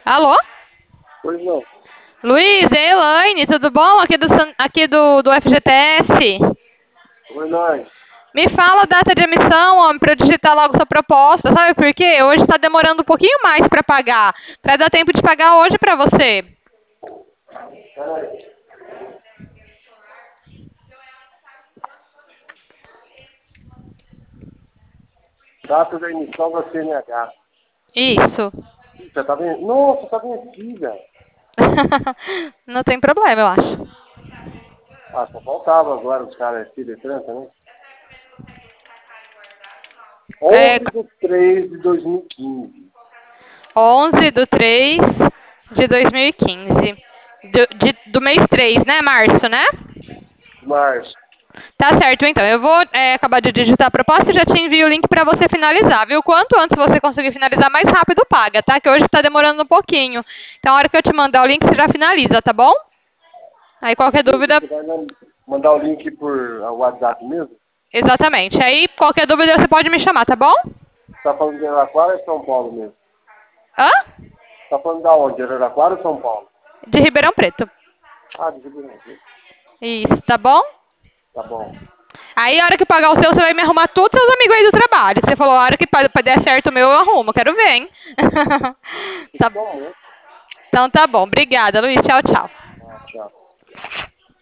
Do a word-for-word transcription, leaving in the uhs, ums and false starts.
Alô? Pois não. Luiz, é Elaine, tudo bom? Aqui do, San- aqui do, do F G T S. Oi, nós. Me fala a data de emissão, homem, para eu digitar logo sua proposta. Sabe por quê? Hoje está demorando um pouquinho mais para pagar. Para dar tempo de pagar hoje para você. Peraí. Data da emissão da C N H. Isso. Você tá vendo? Nossa, tá vencida. Não tem problema, eu acho. Ah, só faltava agora os caras aqui de França, né? É onze de três de dois mil e quinze. onze de três de dois mil e quinze. Do, de- do mês três, né? Março, né? Março. Tá certo, então. Eu vou é, acabar de digitar a proposta e já te envio o link para você finalizar, viu? Quanto antes você conseguir finalizar, mais rápido paga, tá? Que hoje está demorando um pouquinho. Então, a hora que eu te mandar o link, você já finaliza, tá bom? Aí, qualquer dúvida, Você vai mandar o link por WhatsApp mesmo? exatamente. Aí, qualquer dúvida, você pode me chamar, tá bom? Você tá falando de Araraquara ou é São Paulo mesmo? Hã? Você tá falando da onde? De Araraquara ou São Paulo? De Ribeirão Preto. Ah, de Ribeirão Preto. Isso, tá bom? Tá bom. Aí, a hora que pagar o seu, você vai me arrumar todos os seus amigos aí do trabalho. Você falou, a hora que pa- der certo o meu, eu arrumo. Quero ver, hein? Tá. Bom, né? Então, tá bom. Obrigada, Luiz. Tchau, tchau. Ah, tchau.